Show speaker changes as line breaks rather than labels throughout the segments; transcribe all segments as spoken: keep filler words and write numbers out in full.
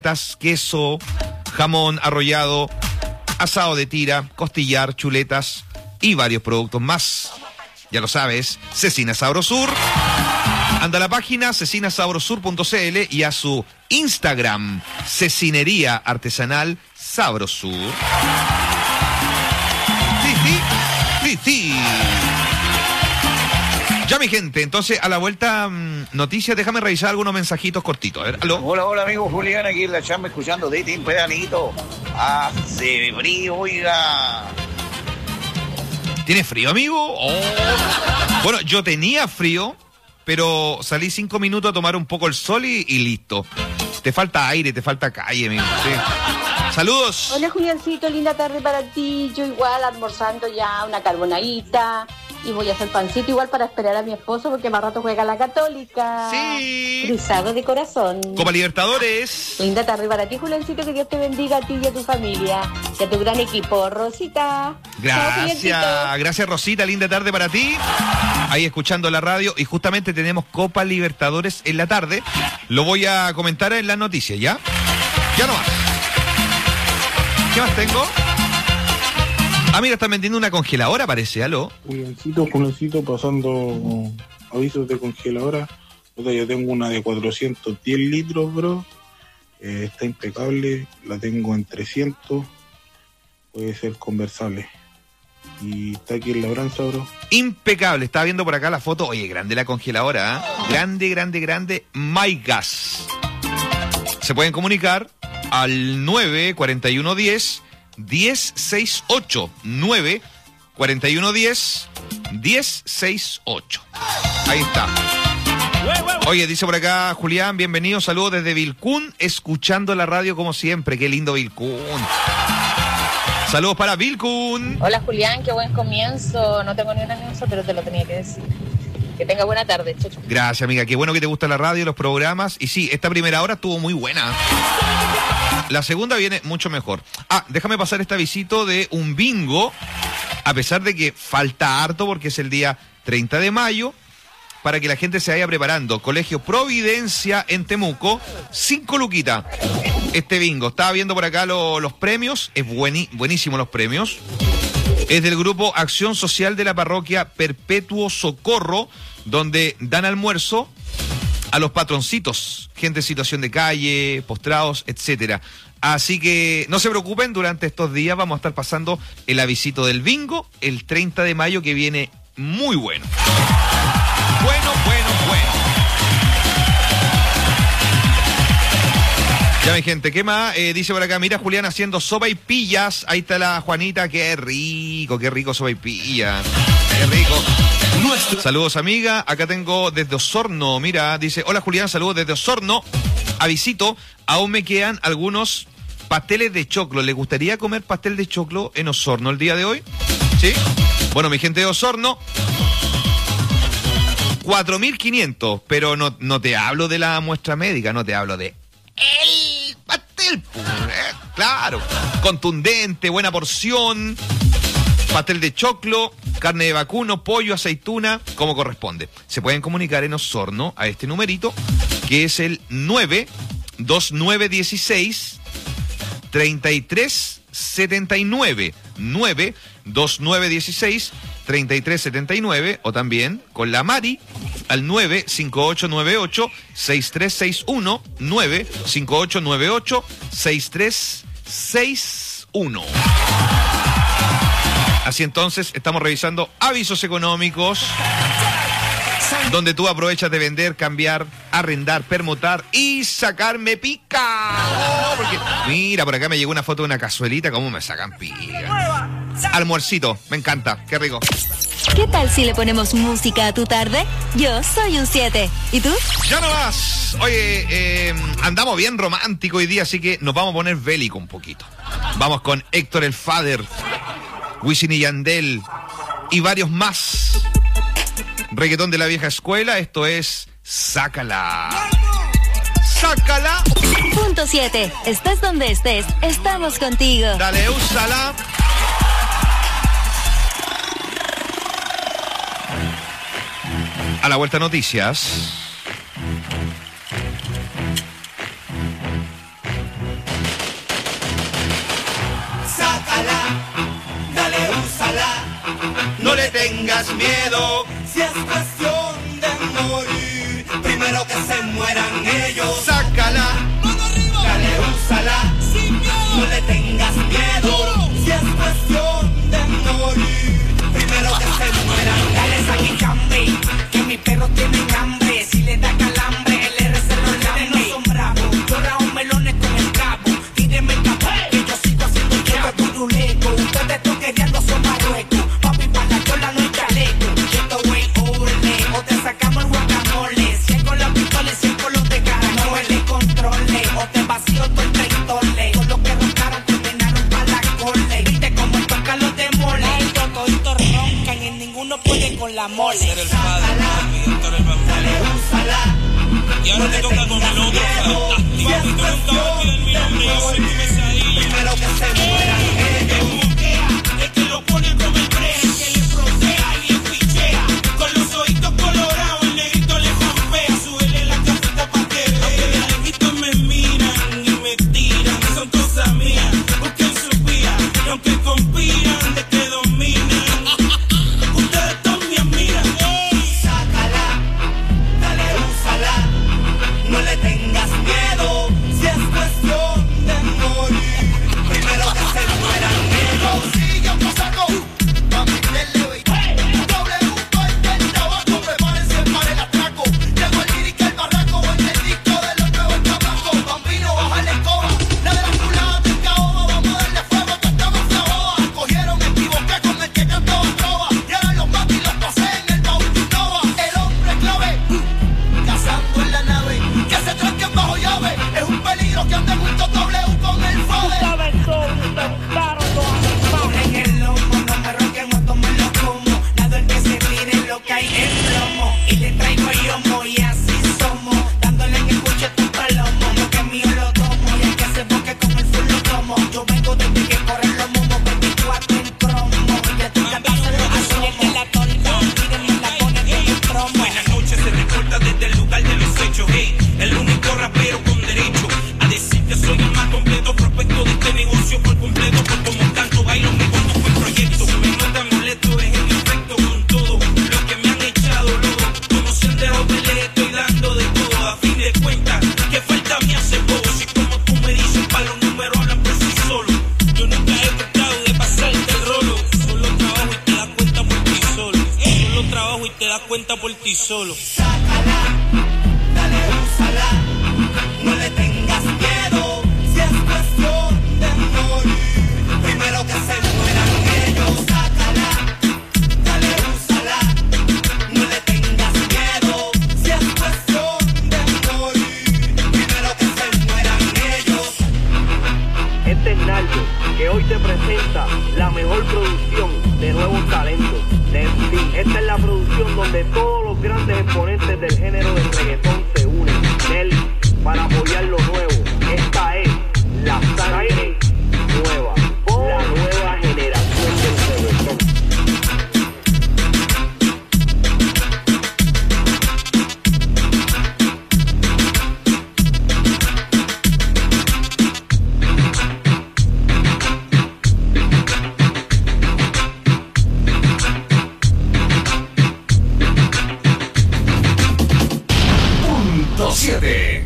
queso, jamón arrollado, asado de tira, costillar, chuletas y varios productos más. Ya lo sabes, Cecina Sabrosur. Anda a la página cecina sabrosur punto c l y a su Instagram, Cecinería Artesanal Sabrosur. Sí, sí, sí, sí. Ya, mi gente, entonces a la vuelta, mmm, noticias, déjame revisar algunos mensajitos cortitos. A ver, ¿aló?
Hola, hola, amigo Julián, aquí en la chamba escuchando de Tim Pedalito. Hace frío, oiga.
¿Tienes frío, amigo? Oh. Bueno, yo tenía frío, pero salí cinco minutos a tomar un poco el sol y, y listo. Te falta aire, te falta calle, amigo. Sí. Saludos.
Hola, Juliancito, linda tarde para ti. Yo igual almorzando ya una carbonadita. Y voy a hacer pancito igual para esperar a mi esposo porque más rato juega la Católica.
Sí.
Cruzado de corazón.
Copa Libertadores.
Linda tarde para ti, Juliancito. Que Dios te bendiga a ti y a tu familia. Y a tu gran equipo. Rosita.
Gracias.
Chao,
gracias, Rosita. Linda tarde para ti. Ahí escuchando la radio. Y justamente tenemos Copa Libertadores en la tarde. Lo voy a comentar en las noticias, ¿ya? Ya nomás. ¿Qué más tengo? Ah, mira, están vendiendo una congeladora, parece, ¿aló?
Juliancito, Juliancito, pasando avisos de congeladora. O sea, yo tengo una de cuatrocientos diez litros, bro. Eh, está impecable. La tengo en trescientos. Puede ser conversable. Y está aquí en labranza, bro.
Impecable. Estaba viendo por acá la foto. Oye, grande la congeladora, ¿eh? Grande, grande, grande. MyGas. Se pueden comunicar al nueve cuarenta y uno diez diez sesenta y ocho. nueve cuarenta y uno diez diez sesenta y ocho. Ahí está. Oye, dice por acá Julián, bienvenido, saludos desde Vilcún, escuchando la radio como siempre. Qué lindo Vilcún. Saludos para Vilcún.
Hola, Julián, qué buen comienzo. No tengo ni un anuncio, pero te lo tenía que decir. Que tenga buena tarde, Chocho.
Gracias, amiga. Qué bueno que te gusta la radio, los programas. Y sí, esta primera hora estuvo muy buena. La segunda viene mucho mejor. Ah, déjame pasar este avisito de un bingo, a pesar de que falta harto porque es el día treinta de mayo, para que la gente se vaya preparando. Colegio Providencia en Temuco, cinco luquitas. Este bingo. Estaba viendo por acá lo, los premios, es bueni, buenísimo los premios. Es del grupo Acción Social de la Parroquia Perpetuo Socorro, donde dan almuerzo a los patroncitos, gente en situación de calle, postrados, etcétera. Así que no se preocupen, durante estos días vamos a estar pasando el avisito del bingo el treinta de mayo, que viene muy bueno. Bueno, bueno, bueno. Ya, mi gente, ¿qué más? Eh, dice por acá, mira, Julián haciendo sopaipillas. Ahí está la Juanita, qué rico, qué rico sopaipilla. Qué rico. Nuestro. Saludos, amiga. Acá tengo desde Osorno. Mira, dice, hola, Julián, saludos desde Osorno. Avisito, aún me quedan algunos pasteles de choclo. ¿Le gustaría comer pastel de choclo en Osorno el día de hoy? ¿Sí? Bueno, mi gente de Osorno, cuatro mil quinientos, pero no, no te hablo de la muestra médica, no te hablo de el pastel, ¿eh? Claro, contundente, buena porción, pastel de choclo, carne de vacuno, pollo, aceituna, como corresponde. Se pueden comunicar en Osorno a este numerito, que es el nueve dos nueve uno seis treinta y tres setenta y nueve, nueve dos nueve uno seis treinta y tres setenta y nueve, o también con la Mari al nueve cinco ocho nueve ocho seis tres seis uno, nueve cinco ocho nueve ocho seis tres seis uno. Así entonces, estamos revisando avisos económicos, donde tú aprovechas de vender, cambiar, arrendar, permutar y sacarme pica. Oh, porque, mira, por acá me llegó una foto de una cazuelita, cómo me sacan pica. Almuercito, me encanta, qué rico.
¿Qué tal si le ponemos música a tu tarde? Yo soy un siete. ¿Y tú?
Ya no más. Oye, eh, andamos bien romántico hoy día, así que nos vamos a poner bélico un poquito. Vamos con Héctor el Father, Wisin y Yandel y varios más. Reggaetón de la vieja escuela, esto es Sácala. ¡Sácala!
Punto siete. Estés donde estés, estamos contigo.
Dale, úsala. A la vuelta, noticias.
no le tengas miedo. Si es cuestión de morir, primero que se mueran ellos. Sácala, dale, úsala, no le tengas miedo. Si es cuestión de morir, primero que se mueran. Dale saquicambe, que mis perros tienen hambre. Si le da calambre, el R se lo lambe. No son bravos, yo rajo melones con el cabo. Tíreme el cabo, que yo sigo haciendo llave. Turuleco, ustedes toqueteando son Marruecos. Papi, para la cola no hay chaleco. Esto way ole, o te sacamos el guacamole. Cien con los pistoles, cien con los de cara. No le controle, o te vacío todo el territorio. Con los que roncaron terminaron para la cole. Viste como el toca los demole. Estos toditos roncan y ninguno puede con la mole.
Ser el padre,
dale, úsala.
y ahora te toca con el otro fantástico. Y tú nunca vas a olvidar mi nombre, yo soy tu pesadilla.
Primero que se mueran ellos.
El que lo pone como el brea, el que le frontea y le pichea. Con los ojitos colorados, el negrito le pampea. Súbele la cafeta pa' que vea. Aunque de lejitos me miran y me tiran, son cosas mías, busquen su vía. Y aunque conspiran de que dominan, ustedes también miran.
Sácala, dale, úsala, no le tengas miedo. Si es cuestión de morir, primero que se mueran ellos. Sigue otro saco, pa' meterle hoy. Doble punto en el tabaco, prepárense para el atraco. Llegó el lírica, el barraco, en el disco de los nuevos chamacos. Bambino, baja la escoba, la de las culadas del caoba. Vamos a darle fuego, que estamos clavados. Cogieron, me equivoqué con el que cantaba trova. Y ahora los mato y los pasé en el baúl de Nova. El hombre clave, cazando en la nave. Que se tranquen bajo llave, es un peligro que anden juntos W con el Fode. En el lomo, no me roquen, no me lo como. Nada el que se tire lo que hay en plomo. Y le traigo yomo y así somos. Dándole en el cuche tu palomo. Lo que es mío lo tomo y el que se boque con el full lo tomo. Yo vengo desde que corren los momos, veinticuatro en cromo. Y estoy cantando así es de la torta. Mírenme la ponen en el promo.
Buenas noches, se reporta desde el lugar de los hechos. Hey, el único rapero con derecho a decir que soy el más completo prospecto de este negocio por completo. Por como canto, bailo, me conduzco el proyecto. Me nota molesto, es en efecto con todo lo que me han echado lodo. Como sendero me les estoy dando de todo. A fin de cuentas, que falta me hace poco. Si como tú me dices, para los números hablan por sí solos. Yo nunca he tratado de pasarte el rolo. Solo trabajo y te das cuenta por ti solo. Solo trabajo y te das cuenta por ti solo.
Sácala, dale, úsala, no le tengas miedo. Si es cuestión de morir, primero que se mueran ellos. Sácala, dale, úsala, no le tengas miedo. Si es cuestión de morir, primero que se mueran ellos.
Este es Naldo, que hoy te presenta la mejor producción de nuevos talentos de M T V. Esta es la producción donde todos los grandes exponentes del género del reggaetón se unen. Nelly, para apoyar lo nuevo. Esta es la sangre nueva, la nueva generación del reggaetón.
siete.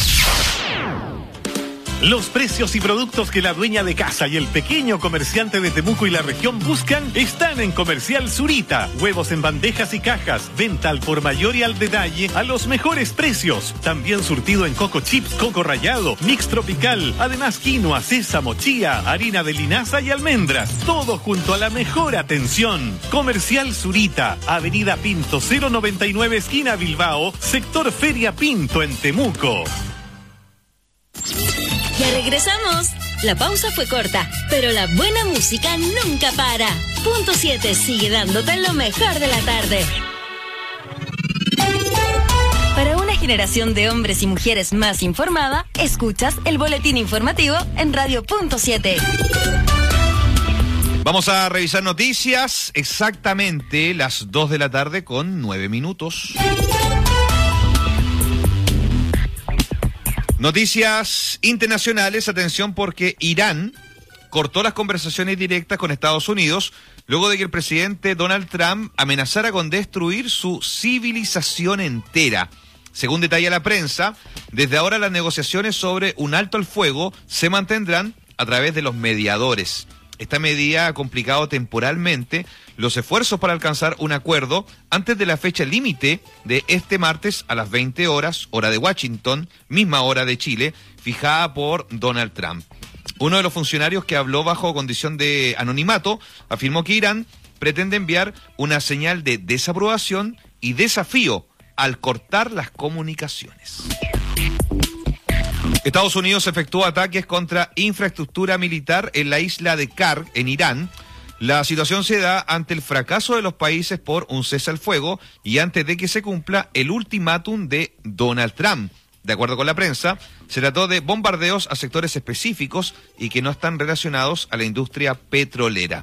Los precios y productos que la dueña de casa y el pequeño comerciante de Temuco y la región buscan están en Comercial Zurita. Huevos en bandejas y cajas, venta al por mayor y al detalle a los mejores precios. También surtido en coco chips, coco rallado, mix tropical, además quinoa, sésamo, chía, harina de linaza y almendras. Todo junto a la mejor atención. Comercial Zurita, Avenida Pinto cero noventa y nueve, esquina Bilbao, sector Feria Pinto en Temuco.
Ya regresamos. La pausa fue corta, pero la buena música nunca para. Punto siete sigue dándote lo mejor de la tarde. Para una generación de hombres y mujeres más informada, escuchas el boletín informativo en Radio Punto siete.
Vamos a revisar noticias exactamente las dos de la tarde con nueve minutos. Noticias internacionales, atención porque Irán cortó las conversaciones directas con Estados Unidos luego de que el presidente Donald Trump amenazara con destruir su civilización entera. Según detalla la prensa, desde ahora las negociaciones sobre un alto al fuego se mantendrán a través de los mediadores. Esta medida ha complicado temporalmente los esfuerzos para alcanzar un acuerdo antes de la fecha límite de este martes a las veinte horas, hora de Washington, misma hora de Chile, fijada por Donald Trump. Uno de los funcionarios que habló bajo condición de anonimato afirmó que Irán pretende enviar una señal de desaprobación y desafío al cortar las comunicaciones. Estados Unidos efectuó ataques contra infraestructura militar en la isla de Kar, en Irán. La situación se da ante el fracaso de los países por un cese al fuego y antes de que se cumpla el ultimátum de Donald Trump. De acuerdo con la prensa, se trató de bombardeos a sectores específicos y que no están relacionados a la industria petrolera.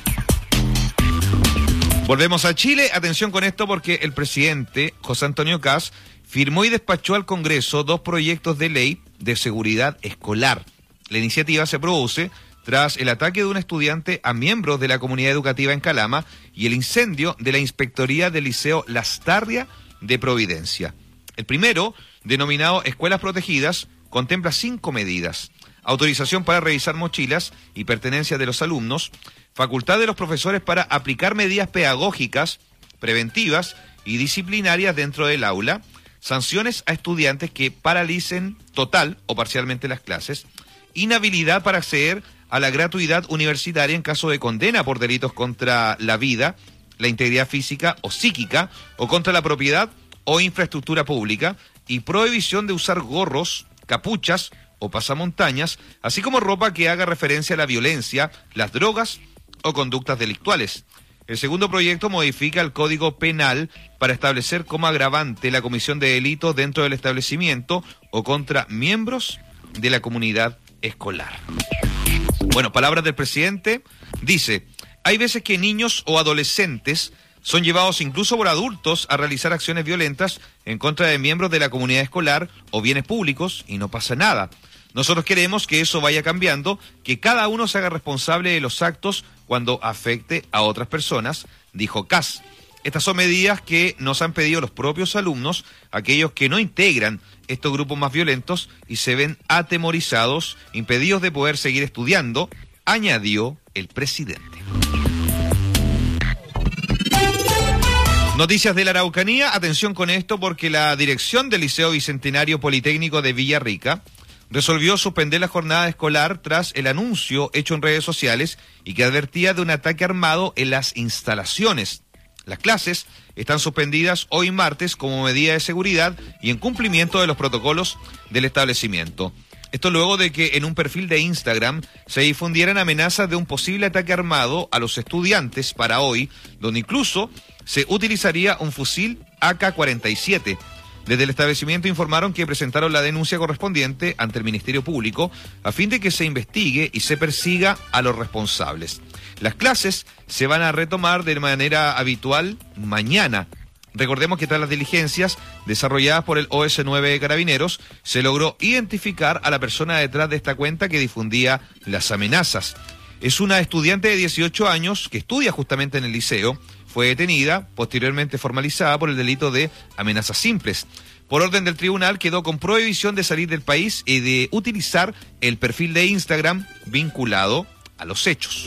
Volvemos a Chile. Atención con esto porque el presidente José Antonio Kast firmó y despachó al Congreso dos proyectos de ley de seguridad escolar. La iniciativa se produce tras el ataque de un estudiante a miembros de la comunidad educativa en Calama y el incendio de la inspectoría del Liceo Lastarria de Providencia. El primero, denominado Escuelas Protegidas, contempla cinco medidas: autorización para revisar mochilas y pertenencias de los alumnos, facultad de los profesores para aplicar medidas pedagógicas, preventivas y disciplinarias dentro del aula, sanciones a estudiantes que paralicen total o parcialmente las clases, inhabilidad para acceder a la gratuidad universitaria en caso de condena por delitos contra la vida, la integridad física o psíquica, o contra la propiedad o infraestructura pública, y prohibición de usar gorros, capuchas o pasamontañas, así como ropa que haga referencia a la violencia, las drogas o conductas delictuales. El segundo proyecto modifica el Código Penal para establecer como agravante la comisión de delitos dentro del establecimiento o contra miembros de la comunidad escolar. Bueno, palabras del presidente, dice: hay veces que niños o adolescentes son llevados incluso por adultos a realizar acciones violentas en contra de miembros de la comunidad escolar o bienes públicos y no pasa nada. Nosotros queremos que eso vaya cambiando, que cada uno se haga responsable de los actos cuando afecte a otras personas, dijo Kast. Estas son medidas que nos han pedido los propios alumnos, aquellos que no integran estos grupos más violentos y se ven atemorizados, impedidos de poder seguir estudiando, añadió el presidente. Noticias de la Araucanía, atención con esto porque la dirección del Liceo Bicentenario Politécnico de Villarrica resolvió suspender la jornada escolar tras el anuncio hecho en redes sociales y que advertía de un ataque armado en las instalaciones. Las clases están suspendidas hoy martes como medida de seguridad y en cumplimiento de los protocolos del establecimiento. Esto luego de que en un perfil de Instagram se difundieran amenazas de un posible ataque armado a los estudiantes para hoy, donde incluso se utilizaría un fusil A K cuarenta y siete. Desde el establecimiento informaron que presentaron la denuncia correspondiente ante el Ministerio Público a fin de que se investigue y se persiga a los responsables. Las clases se van a retomar de manera habitual mañana. Recordemos que tras las diligencias desarrolladas por el O S nueve de Carabineros, se logró identificar a la persona detrás de esta cuenta que difundía las amenazas. Es una estudiante de dieciocho años que estudia justamente en el liceo. Fue detenida, posteriormente formalizada por el delito de amenazas simples. Por orden del tribunal quedó con prohibición de salir del país y de utilizar el perfil de Instagram vinculado a los hechos.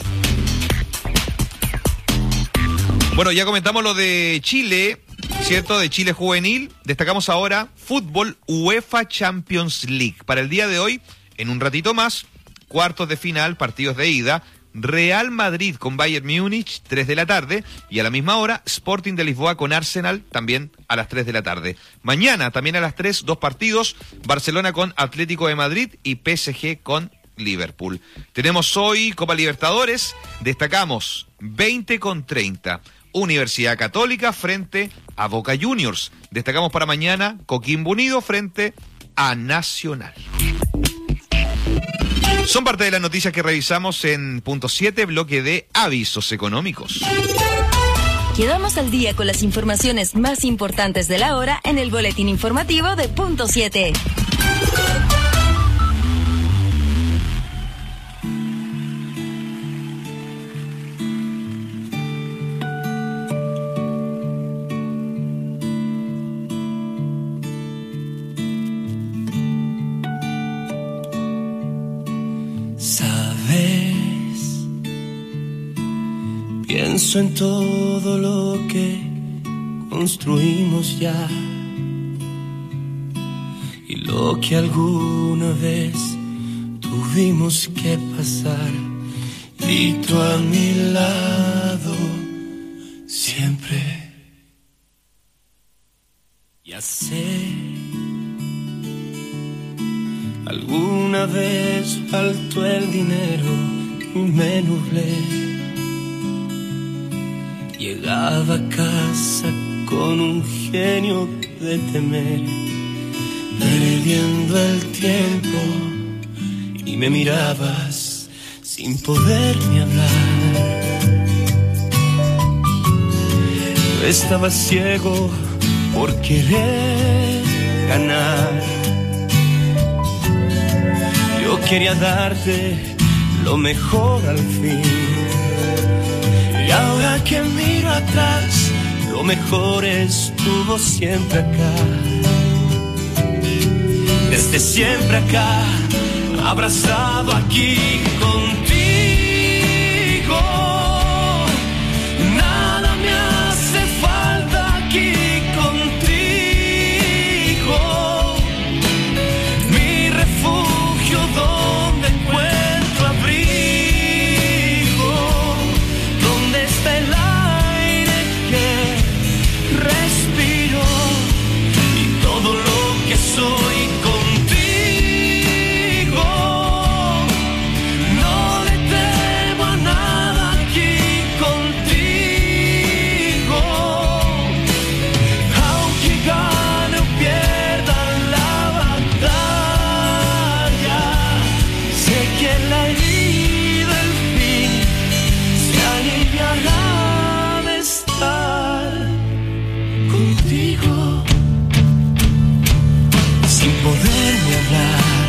Bueno, ya comentamos lo de Chile, ¿cierto? De Chile juvenil. Destacamos ahora fútbol UEFA Champions League. Para el día de hoy, en un ratito más, cuartos de final, partidos de ida. Real Madrid con Bayern Múnich, tres de la tarde, y a la misma hora, Sporting de Lisboa con Arsenal, también a las tres de la tarde. Mañana, también a las tres, dos partidos, Barcelona con Atlético de Madrid y P S G con Liverpool. Tenemos hoy Copa Libertadores, destacamos veinte con treinta, Universidad Católica frente a Boca Juniors. Destacamos para mañana Coquimbo Unido frente a Nacional. Son parte de las noticias que revisamos en punto siete, bloque de avisos económicos.
Quedamos al día con las informaciones más importantes de la hora en el boletín informativo de punto siete.
Sabes, pienso en todo lo que construimos ya y lo que alguna vez tuvimos que pasar, y tú a mi lado siempre. Ya sé, alguna vez faltó el dinero y me nublé. Llegaba a casa con un genio de temer, perdiendo el tiempo, y me mirabas sin poderme hablar. Yo estaba ciego por querer ganar. Yo quería darte lo mejor al fin, y ahora que miro atrás, lo mejor estuvo siempre acá. Desde siempre acá, abrazado aquí contigo. Nada me hace falta aquí contigo. Mi refugio donde encuentro abrigo, donde está el aire que respiro y todo lo que soy contigo. No le temo a nada aquí contigo. Aunque gane o pierda la batalla, sé que la herida al fin se aliviará de estar contigo. Sin poderme hablar,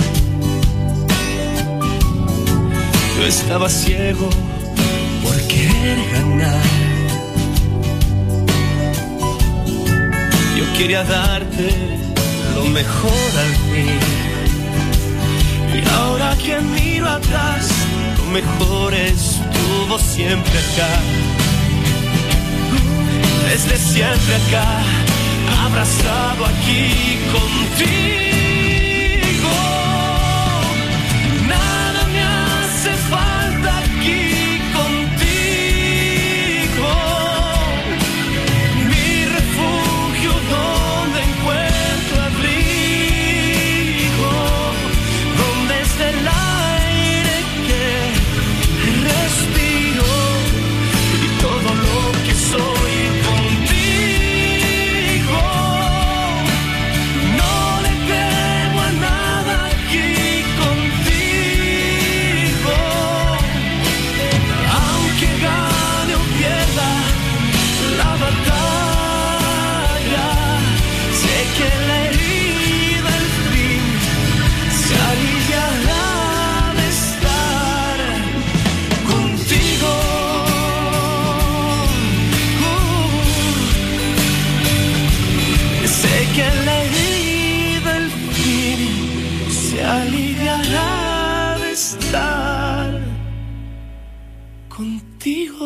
yo estaba ciego por querer ganar. Yo quería darte lo mejor al fin, y ahora que miro atrás, lo mejor estuvo siempre acá. Desde siempre acá, abrazado aquí contigo. Nada me hace falta aquí contigo. Mi refugio donde encuentro abrigo, donde está el aire que respiro y todo lo que soy contigo. No le temo a nada aquí contigo. Aunque gane o pierda la batalla, sé que la herida al fin se aliviará de estar contigo. Uh, sé que la herida al fin se aliviará de estar contigo.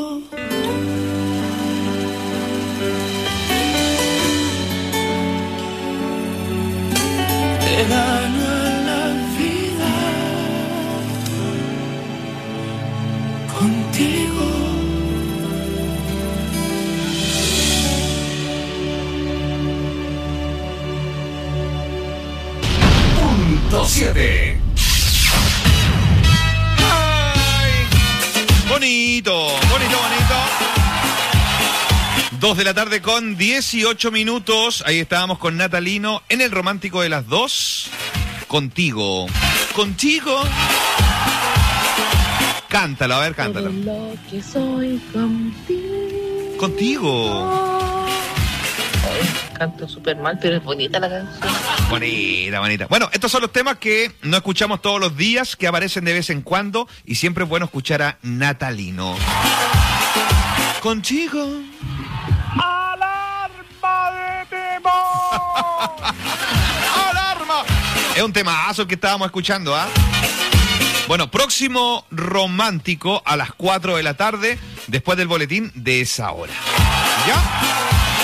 Te gano a la vida contigo.
Punto siete. Bonito, bonito, bonito. Dos de la tarde con dieciocho minutos. Ahí estábamos con Natalino en el romántico de las dos. Contigo. Contigo. Cántalo, a ver, cántalo.
Todo lo que soy contigo.
Contigo.
Ay, canto súper mal, pero es bonita la canción.
Bonita, bonita. Bueno, estos son los temas que no escuchamos todos los días, que aparecen de vez en cuando, y siempre es bueno escuchar a Natalino. Contigo.
¡Alarma de temor!
¡Alarma! Es un temazo que estábamos escuchando, ¿ah? Bueno, próximo romántico a las cuatro de la tarde, después del boletín de esa hora. ¿Ya?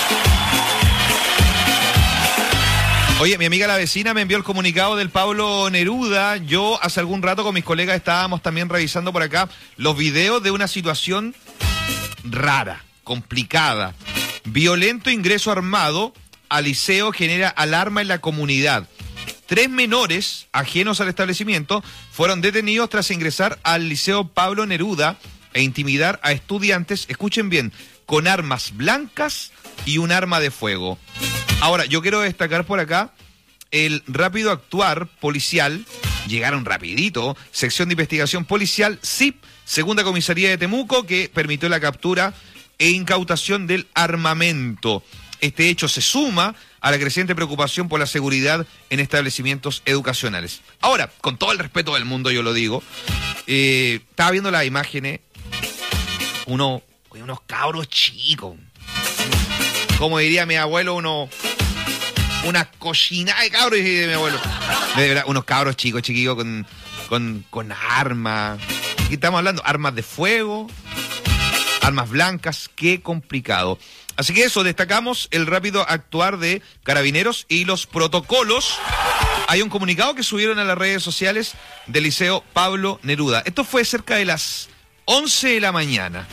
Oye, mi amiga la vecina me envió el comunicado del Pablo Neruda. Yo hace algún rato con mis colegas estábamos también revisando por acá los videos de una situación rara, complicada. Violento ingreso armado al liceo genera alarma en la comunidad. Tres menores ajenos al establecimiento fueron detenidos tras ingresar al liceo Pablo Neruda e intimidar a estudiantes, escuchen bien, con armas blancas y un arma de fuego. Ahora, yo quiero destacar por acá el rápido actuar policial, llegaron rapidito, sección de investigación policial, S I P, segunda comisaría de Temuco, que permitió la captura e incautación del armamento. Este hecho se suma a la creciente preocupación por la seguridad en establecimientos educacionales. Ahora, con todo el respeto del mundo, yo lo digo, eh, estaba viendo las imágenes, uno, unos cabros chicos, como diría mi abuelo, uno, una cochinada de cabros, de mi abuelo. De verdad, unos cabros chicos, chiquillos, con, con, con armas. Aquí estamos hablando, armas de fuego, armas blancas, qué complicado. Así que eso, destacamos el rápido actuar de Carabineros y los protocolos. Hay un comunicado que subieron a las redes sociales del Liceo Pablo Neruda. Esto fue cerca de las once de la mañana.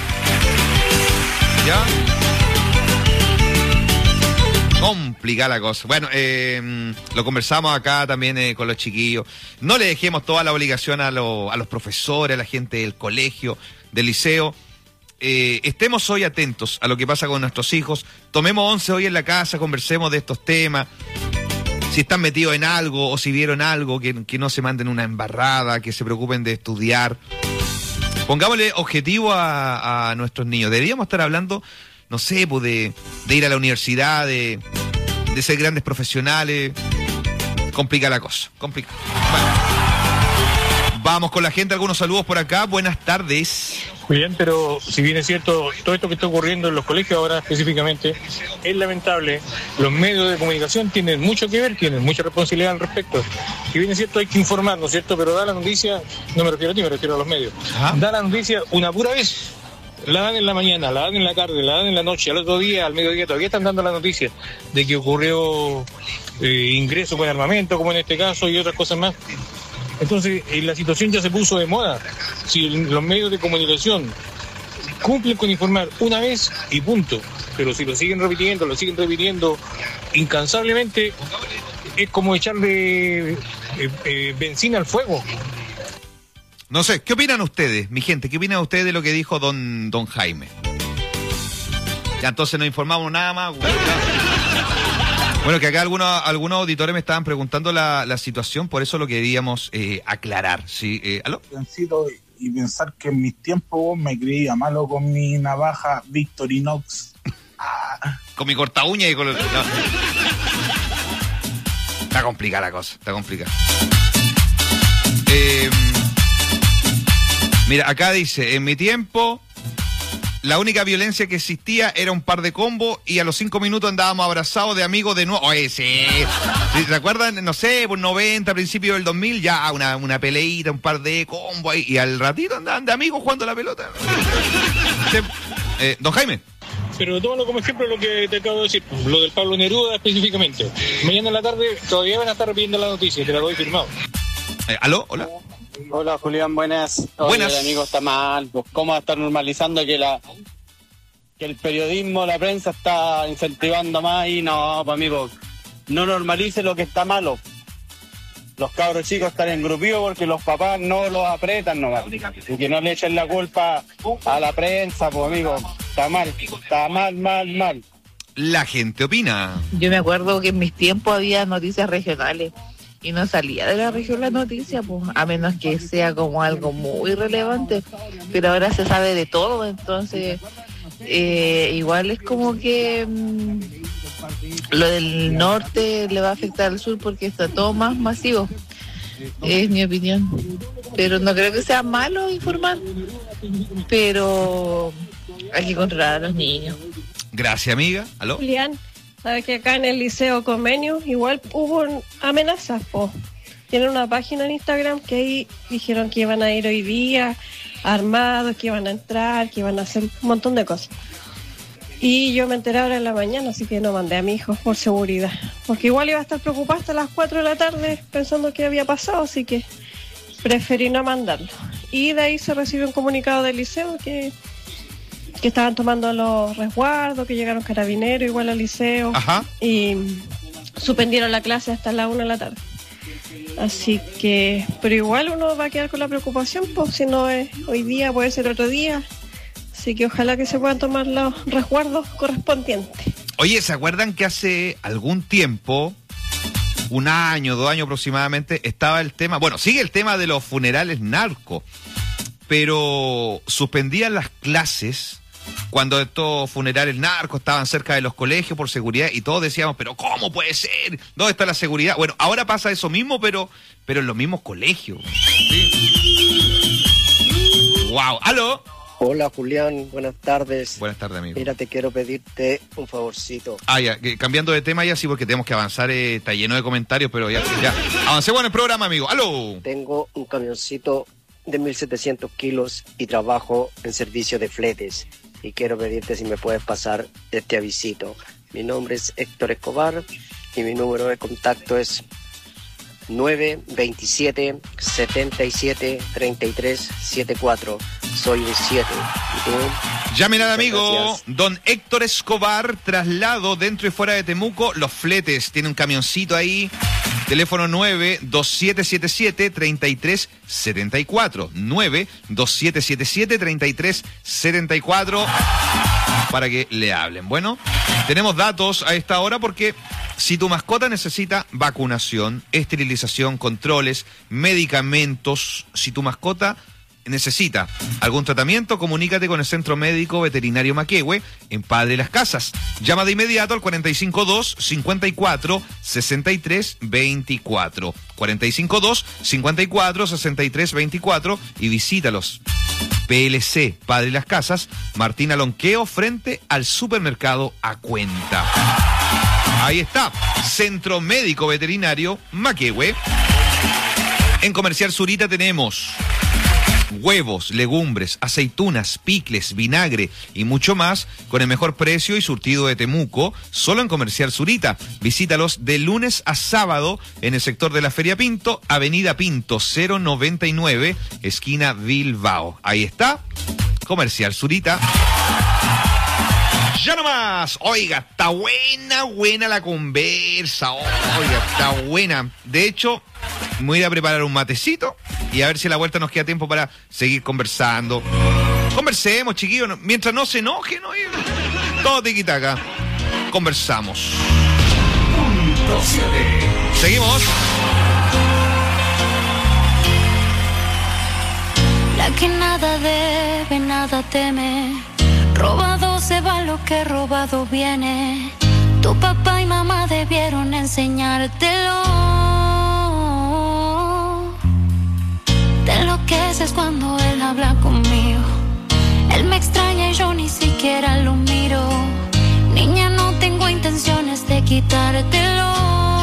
¿Ya? Complicada la cosa. Bueno, eh, lo conversamos acá también eh, con los chiquillos. No le dejemos toda la obligación a, lo, a los profesores, a la gente del colegio, del liceo. Eh, estemos hoy atentos a lo que pasa con nuestros hijos. Tomemos once hoy en la casa, conversemos de estos temas. Si están metidos en algo o si vieron algo, que, que no se manden una embarrada, que se preocupen de estudiar. Pongámosle objetivo a, a nuestros niños. Deberíamos estar hablando, no sé, pues de, de ir a la universidad, de, de ser grandes profesionales. Complica la cosa, complica. Bueno, vamos con la gente, algunos saludos por acá. Buenas tardes.
Julián, pero si bien es cierto, todo esto que está ocurriendo en los colegios ahora específicamente es lamentable. Los medios de comunicación tienen mucho que ver, tienen mucha responsabilidad al respecto. Si bien es cierto, hay que informar, ¿no es cierto? Pero da la noticia, no me refiero a ti, me refiero a los medios. Ajá. Da la noticia una pura vez. La dan en la mañana, la dan en la tarde, la dan en la noche, al otro día, al mediodía, todavía están dando la noticia de que ocurrió eh, ingreso con armamento, como en este caso, y otras cosas más. Entonces, eh, la situación ya se puso de moda. Si los medios de comunicación cumplen con informar una vez y punto, pero si lo siguen repitiendo, lo siguen repitiendo incansablemente, es como echarle eh, eh, benzina al fuego.
No sé, ¿qué opinan ustedes, mi gente? ¿Qué opinan ustedes de lo que dijo don, don Jaime? Ya entonces no informamos nada más. Bueno, que acá algunos, algunos auditores me estaban preguntando la, la situación, por eso lo queríamos eh, aclarar. ¿Sí? Eh, ¿aló?
Y pensar que en mis tiempos me creía malo con mi navaja Victorinox.
Con mi corta uña y con... No. Está complicada la cosa, está complicada. Eh... Mira, acá dice, en mi tiempo, la única violencia que existía era un par de combos y a los cinco minutos andábamos abrazados de amigos de nuevo. Oye, sí. ¿Se acuerdan? No sé, por noventa, principio del dos mil, ya una, una peleita, un par de combos ahí, y al ratito andaban de amigos jugando la pelota. Sí. Eh, don Jaime.
Pero tómalo como ejemplo lo que te acabo de decir, lo del Pablo Neruda específicamente. Mañana en la tarde todavía van a estar repitiendo la noticia, te la doy firmado.
Eh, ¿Aló? Hola.
Hola Julián, buenas. Oye,
buenas.
El amigo está mal. ¿Cómo va a estar normalizando que la que el periodismo, la prensa está incentivando más? Y no, pues amigo, no normalice lo que está malo. Los cabros chicos están engrupidos porque los papás no los apretan nomás. Y que no le echen la culpa a la prensa, pues amigo. Está mal, está mal, mal, mal.
La gente opina.
Yo me acuerdo que en mis tiempos había noticias regionales. Y no salía de la región la noticia, pues, a menos que sea como algo muy relevante. Pero ahora se sabe de todo, entonces eh, igual es como que mmm, lo del norte le va a afectar al sur porque está todo más masivo. Es mi opinión. Pero no creo que sea malo informar, pero hay que controlar a los niños.
Gracias, amiga. ¿Aló?
Julián. Sabes que acá en el Liceo Convenio igual hubo amenazas, po. tienen una página en Instagram que ahí dijeron que iban a ir hoy día armados, que iban a entrar, que iban a hacer un montón de cosas. Y yo me enteré ahora en la mañana, así que no mandé a mi hijo por seguridad. Porque igual iba a estar preocupada hasta las cuatro de la tarde pensando qué había pasado, así que preferí no mandarlo. Y de ahí se recibió un comunicado del liceo que, que estaban tomando los resguardos, que llegaron carabineros igual al liceo.
Ajá.
Y suspendieron la clase hasta la una de la tarde. Así que, pero igual uno va a quedar con la preocupación, pues si no es hoy día, puede ser otro día. Así que ojalá que se puedan tomar los resguardos correspondientes.
Oye, ¿se acuerdan que hace algún tiempo, un año, dos años aproximadamente, estaba el tema, bueno, sigue el tema de los funerales narco, pero suspendían las clases cuando estos funerales narcos estaban cerca de los colegios por seguridad y todos decíamos, pero ¿cómo puede ser? ¿Dónde está la seguridad? Bueno, ahora pasa eso mismo, pero, pero en los mismos colegios. ¿Sí? ¡Wow! ¡Aló!
Hola Julián, buenas tardes.
Buenas tardes, amigo.
Mira, te quiero pedirte un favorcito.
Ah, ya, que, cambiando de tema ya sí, porque tenemos que avanzar, eh, está lleno de comentarios, pero ya, ya. Avancemos en el programa, amigo. ¡Aló!
Tengo un camioncito de mil setecientos kilos y trabajo en servicio de fletes. Y quiero pedirte si me puedes pasar este avisito. Mi nombre es Héctor Escobar y mi número de contacto es nueve veintisiete setenta y siete treinta y tres setenta y cuatro. Soy un siete. ¿Y tú?
Llamen al amigo
Gracias.
don Héctor Escobar, traslado dentro y fuera de Temuco, los fletes, tiene un camioncito ahí, teléfono nueve dos siete siete siete treinta y tres setenta y cuatro, nueve dos siete siete siete treinta y tres setenta y cuatro, para que le hablen. Bueno, tenemos datos a esta hora porque si tu mascota necesita vacunación, esterilización, controles, medicamentos, si tu mascota necesita algún tratamiento, comunícate con el Centro Médico Veterinario Maquehue en Padre Las Casas. Llama de inmediato al cuatro cinco dos, cincuenta y cuatro, sesenta y tres veinticuatro. cuatro cinco dos, cincuenta y cuatro, sesenta y tres veinticuatro y visítalos. P L C Padre Las Casas, Martín Alonqueo, frente al supermercado A Cuenta. Ahí está, Centro Médico Veterinario Maquehue. En Comercial Zurita tenemos huevos, legumbres, aceitunas, picles, vinagre y mucho más con el mejor precio y surtido de Temuco, solo en Comercial Zurita. Visítalos de lunes a sábado en el sector de la Feria Pinto, Avenida Pinto cero noventa y nueve, esquina Bilbao. Ahí está, Comercial Zurita. Ya nomás, oiga, está buena, buena la conversa, oiga, está buena. De hecho, me voy a ir a preparar un matecito y a ver si a la vuelta nos queda tiempo para seguir conversando. Conversemos, chiquillos, mientras no se enojen, ¿no? Todo tiquitaca. Conversamos. Seguimos.
La que nada debe, nada teme. Robado se va lo que robado viene. Tu papá y mamá debieron enseñártelo. Te enloqueces cuando él habla conmigo. Él me extraña y yo ni siquiera lo miro. Niña, no tengo intenciones de quitártelo,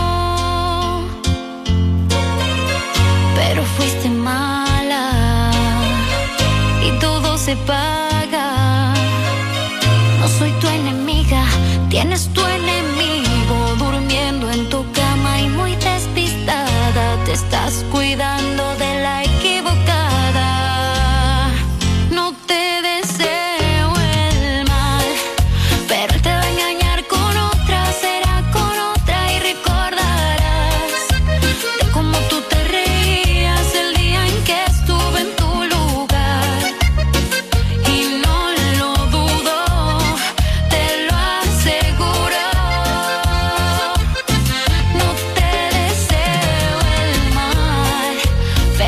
pero fuiste mala y todo se paga. No soy tu enemiga, tienes tu enemigo durmiendo en tu cama y muy despistada. Te estás cuidando de la equivocada. No te deseo el mal, pero él te va a engañar con otra, será con otra y recordarás de cómo tú te reías el día en que estuve en tu lugar. Y no lo dudo, te lo aseguro. No te deseo el mal,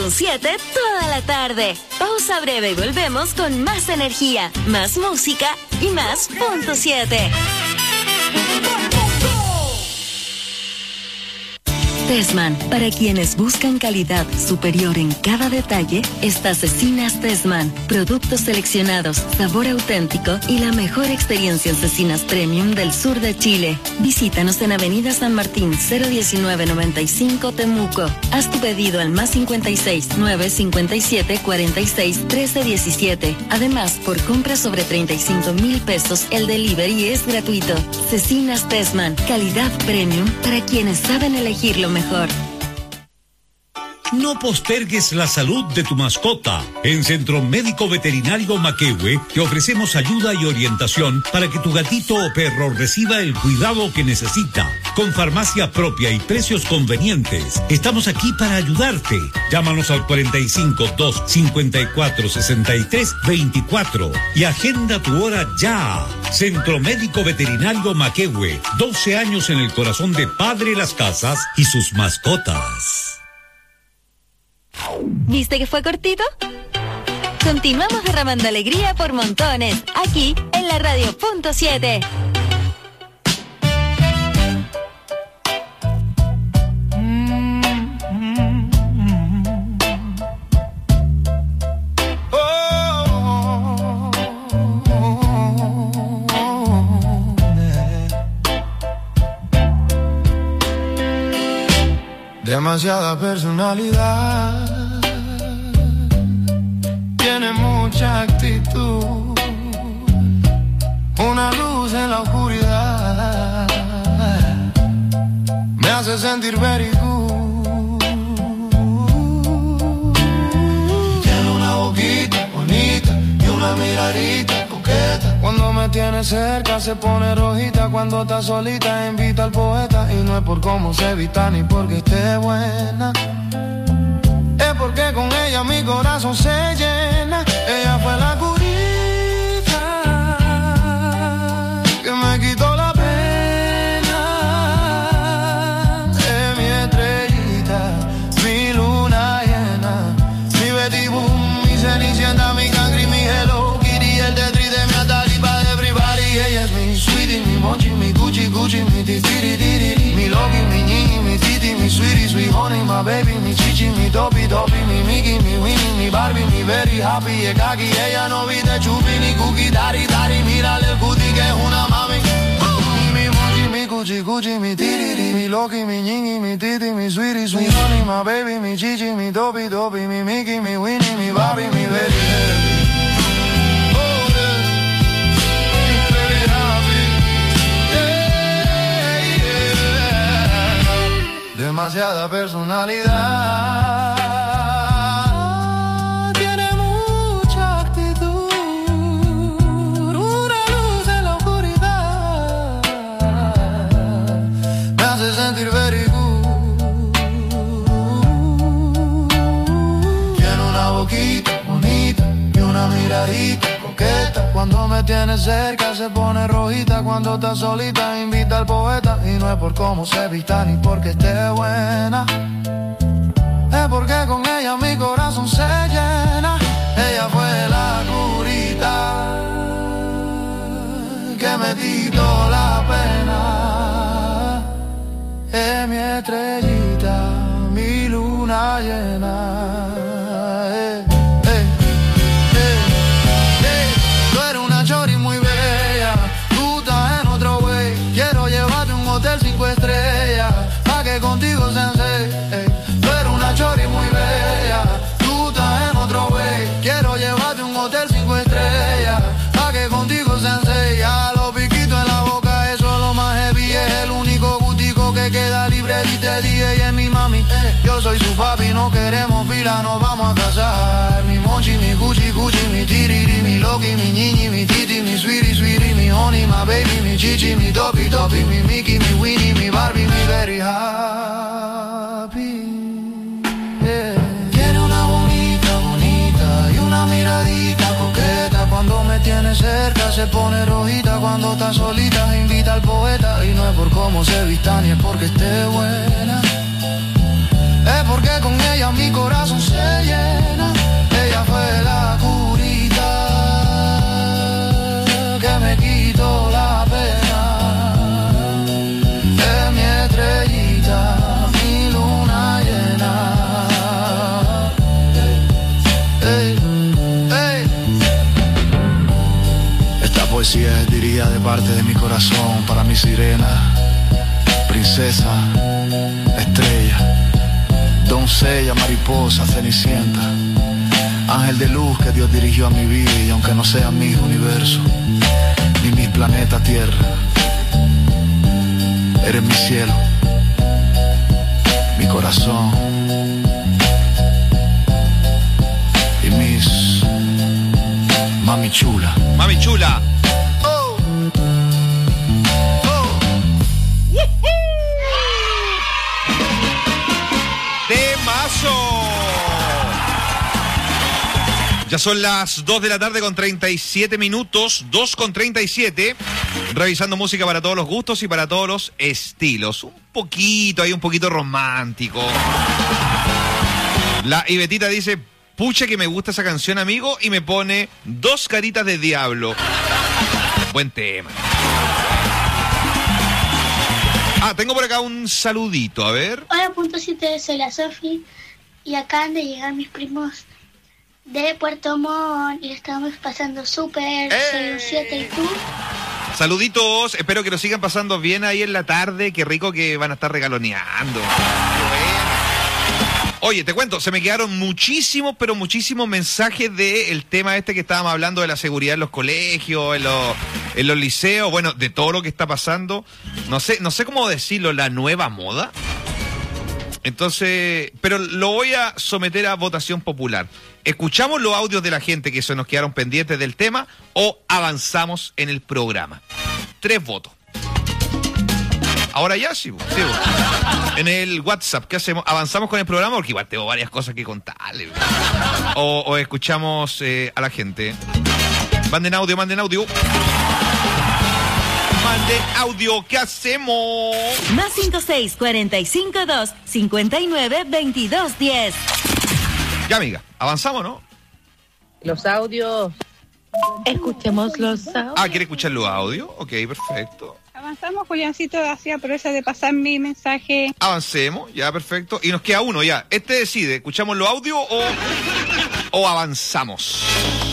punto siete toda la tarde. Pausa breve y volvemos con más energía, más música y más punto siete. Tessman, para quienes buscan calidad superior en cada detalle, está Cecinas Tessman. Productos seleccionados, sabor auténtico y la mejor experiencia en cecinas premium del sur de Chile. Visítanos en Avenida San Martín cero diecinueve noventa y cinco Temuco. Haz tu pedido al más cincuenta y seis, nueve cincuenta y siete, cuarenta y seis, trece diecisiete. Además, por compra sobre treinta y cinco mil pesos, el delivery es gratuito. Cecinas Tessman, calidad premium para quienes saben elegir lo mejor.
No postergues la salud de tu mascota. En Centro Médico Veterinario Maquehue te ofrecemos ayuda y orientación para que tu gatito o perro reciba el cuidado que necesita. Con farmacia propia y precios convenientes, estamos aquí para ayudarte. Llámanos al cuarenta y cinco, dos, cincuenta y cuatro, sesenta y tres, veinticuatro y agenda tu hora ya. Centro Médico Veterinario Maquehue, doce años en el corazón de Padre Las Casas y sus mascotas.
¿Viste que fue cortito? Continuamos derramando alegría por montones, aquí en la radio punto siete.
Demasiada personalidad, tiene mucha actitud, una luz en la oscuridad, me hace sentir very good. Tiene una boquita bonita y una miradita coqueta. Cuando me tiene cerca se pone rojita, cuando está solita invita al poeta. Y no es por cómo se vista ni porque esté buena, es porque con ella mi corazón se llena. Ella fue la curita que me quitó la pena. Es mi estrellita, mi luna llena, mi Betty Boom, mi Cenicienta, mi Cangri, mi Hello Kitty, el Tetris de mi Ataripa de everybody. Ella es mi sweetie, mi mochi, mi Gucci, Gucci, mi titiritiri, mi Loki, mi Ñi, mi Titi, mi sweetie, sweet honey, my baby, mi chichi, mi topi, topi, mi Mickey, mi Winnie, mi Barbie, mi very happy, es kaki. Ella no viste chupi ni cookie, dari, dari, mírale el cutie que es una mami. Mi mochi, mi Gucci, Gucci, mi tititi, mi Loki, mi Ñi, mi Titi, mi sweetie, sweet honey, my baby, mi chichi, mi topi, topi, mi Mickey, mi Winnie, mi Barbie, mi very happy. Demasiada personalidad, tiene mucha actitud, una luz en la oscuridad, me hace sentir very good. Tiene una boquita bonita y una miradita coqueta. Cuando me tiene cerca se pone rojita, cuando está solita invita al poeta. Y no es por cómo se vista ni porque esté buena, es porque con ella mi corazón se llena. Ella fue la curita que me quitó la pena, es mi estrellita, mi luna llena. eh. Chori muy bella, tú estás en otro way. Quiero llevarte a un hotel cinco estrellas, pa' que contigo sensei. Ey. Tú eres una chori muy bella, tú estás en otro way. Quiero llevarte a un hotel cinco estrellas, pa' que contigo sensei. A los piquitos en la boca, eso es lo más heavy. Es el único gustico que queda libre. Y te dije, ella es mi mami, eh. Yo soy su papi, no queremos fila, nos vamos a casar. Mi mochi, mi Gucci, Gucci, mi tiriri, mi Loki, mi Ñi, mi Titi, mi sweetie, sweetie, mi honey, my baby, mi chichi, mi topi, topi, mi Mickey, mi Winnie, mi Barbie, mi very happy. Yeah. Tiene una bonita, bonita y una miradita coqueta. Cuando me tiene cerca se pone rojita, cuando está solita invita al poeta. Y no es por cómo se vista ni es porque esté buena, es porque con ella día mi corazón se llena. Ella fue la curita que me quitó la pena. Es mi estrellita, mi luna llena. Ey, ey. Esta poesía es dirigida de parte de mi corazón para mi sirena, princesa, estrella, doncella, mariposa, cenicienta, ángel de luz que Dios dirigió a mi vida, y aunque no sea mi universo ni mi planeta Tierra, eres mi cielo, mi corazón y mis mami chula.
Mami chula.
Oh.
¡Temazo! Ya son las dos de la tarde con treinta y siete minutos, dos con treinta y siete, revisando música para todos los gustos y para todos los estilos. Un poquito, hay un poquito romántico. La Ibetita dice, pucha que me gusta esa canción, amigo, y me pone dos caritas de diablo. Buen tema. Ah, tengo por acá un saludito, a ver.
Hola, punto siete, soy la Sofi y acaban de llegar mis primos de Puerto Montt y estamos pasando súper. Soy un siete, ¿y tú?
Saluditos, espero que lo sigan pasando bien ahí en la tarde. Qué rico que van a estar regaloneando. Oye, te cuento, se me quedaron muchísimos, pero muchísimos mensajes del tema este que estábamos hablando de la seguridad en los colegios, en los, en los liceos, bueno, de todo lo que está pasando. No sé, no sé cómo decirlo, la nueva moda. Entonces, pero lo voy a someter a votación popular. ¿Escuchamos los audios de la gente que se nos quedaron pendientes del tema o avanzamos en el programa? Tres votos. Ahora ya sí, sí. En el WhatsApp, ¿qué hacemos? ¿Avanzamos con el programa? Porque igual tengo varias cosas que contarle. O, o escuchamos eh, a la gente. Manden audio, manden audio. Manden audio, ¿qué hacemos?
Más cinco seis, cuarenta y cinco, dos, cincuenta y nueve, veintidós, diez.
Ya, amiga, avanzamos, ¿no?
Los audios. Escuchemos los audios.
Ah, ¿quiere escuchar los audios? Ok, perfecto.
Avanzamos, Juliancito hacía promesa de pasar mi mensaje.
Avancemos, ya, perfecto. Y nos queda uno, ya. Este decide, ¿escuchamos los audios o, o avanzamos?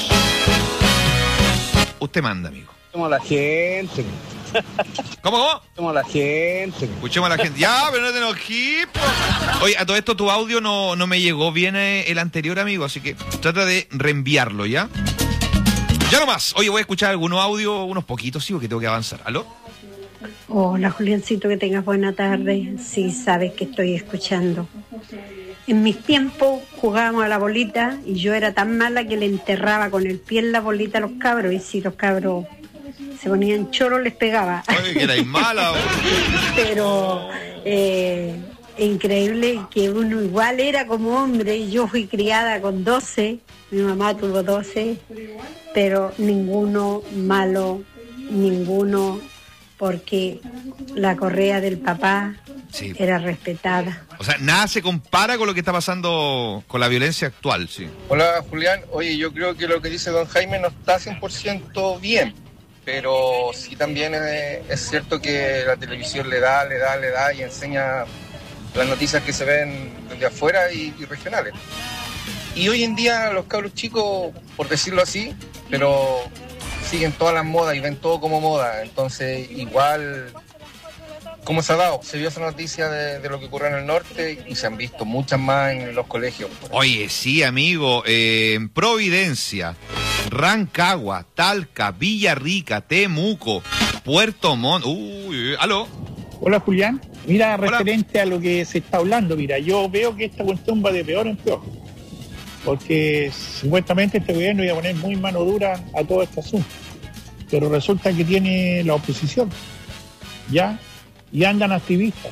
Usted manda, amigo.
Como la gente.
¿Cómo, cómo?
Como la gente.
Escuchemos a la gente. Ya, pero no te enojes. Oye, a todo esto tu audio no, no me llegó bien eh, el anterior, amigo, así que trata de reenviarlo, ¿ya? Ya nomás. Oye, voy a escuchar algunos audios, unos poquitos, sí, porque tengo que avanzar. ¿Aló?
Hola, Juliancito, que tengas buena tarde. Sí, sabes que estoy escuchando. En mis tiempos jugábamos a la bolita y yo era tan mala que le enterraba con el pie en la bolita a los cabros, y si los cabros se ponían choros les pegaba.
Oye, que erais mala.
Pero eh, increíble que uno igual era como hombre. Yo fui criada con doce, mi mamá tuvo doce, pero ninguno malo, ninguno, porque la correa del papá sí era respetada.
O sea, nada se compara con lo que está pasando con la violencia actual, sí.
Hola, Julián. Oye, yo creo que lo que dice don Jaime no está cien por ciento bien, pero sí también es, es cierto que la televisión le da, le da, le da y enseña las noticias que se ven desde afuera y, y regionales. Y hoy en día los cabros chicos, por decirlo así, pero siguen todas las modas y ven todo como moda, entonces igual, ¿cómo se ha dado? Se vio esa noticia de, de lo que ocurrió en el norte y se han visto muchas más en los colegios.
Oye, sí, amigo, eh, en Providencia, Rancagua, Talca, Villarrica, Temuco, Puerto Montt, uy, aló.
Hola, Julián. Mira, Hola. Referente a lo que se está hablando, mira, yo veo que esta cuestión va de peor en peor, porque supuestamente este gobierno iba a poner muy mano dura a todo este asunto, pero resulta que tiene la oposición, ¿ya? Y andan activistas